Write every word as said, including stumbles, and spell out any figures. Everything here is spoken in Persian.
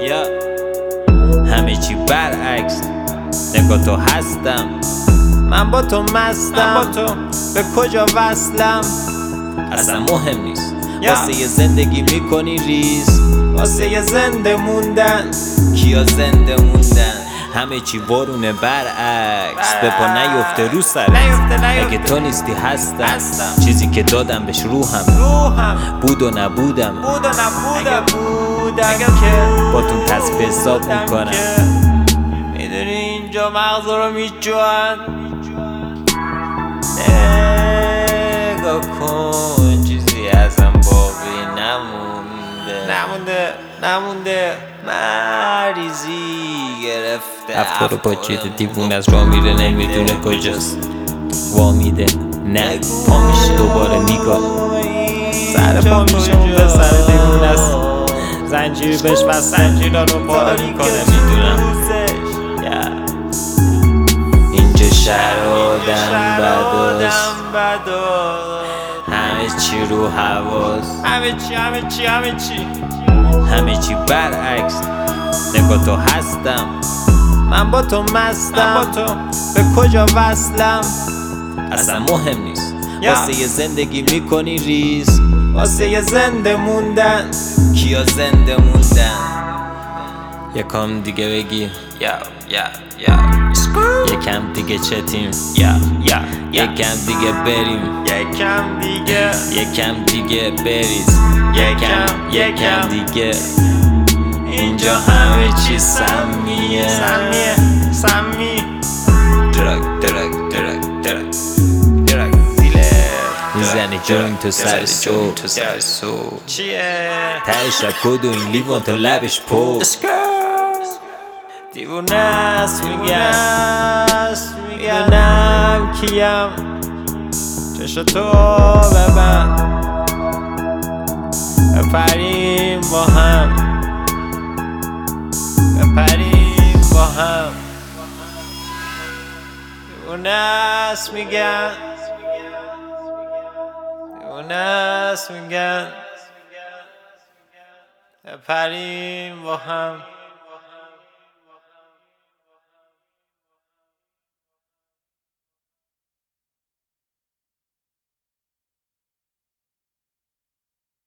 یا همه چی برعکس، نگاه تو هستم، من با تو مستم، با تو به کجا وصلم اصلا مهم نیست. واسه یه زندگی میکنی ریز، واسه یه زنده موندن. کیا زنده موندن؟ همه چی وارونه برعکس، به پا نیفته رو سرت. اگه تو نیستی هستم، چیزی که دادم بهش روحم بود و نبودم. اگه بودم که با تو تصفیه حساب میکنم. میدونی اینجا مغز رو میجوان. نگاه کن چیزی ازم باقی نمونده، نمونده نمونده مریضی گرفته. افکار و پاچید دیوون از راه میره نمیدونه کجاست. وا میده نه پا میشه دوباره میگه سر پا میشه اون به سر دیوون است. زنجیر بهش و زنجیرها رو پاره میکنه. میدونم اینجا شهر آدم بداست، همه چی رو حواست، همه چی همه چی همه چی همه چی برعکس، نگاه تو هستم، من با تو مستم، با تو به کجا وصلم اصلا مهم نیست. واسه یه زندگی میکنی ریز، واسه یه زنده موندن. کیا زنده موندن؟ یکم دیگه بگی یا یا یا یکم دیگه چتیم یا یا یکم دیگه بریم، یکم دیگه یکم دیگه بریز، یکم یکم دیگه. اینجا همه چی سمیه، سمیه سمی درک درک درک درک درک دیله میزنی جوین تو سر سو تو سر سو چیه؟ ته شب کد و این لیوان تو لبش پو دیوونه است میگم، میدونم کیم. چشم تو ببند بپریم با هم، بپریم با هم. دیوونه است میگن، دیوونه است میگن بپریم با هم.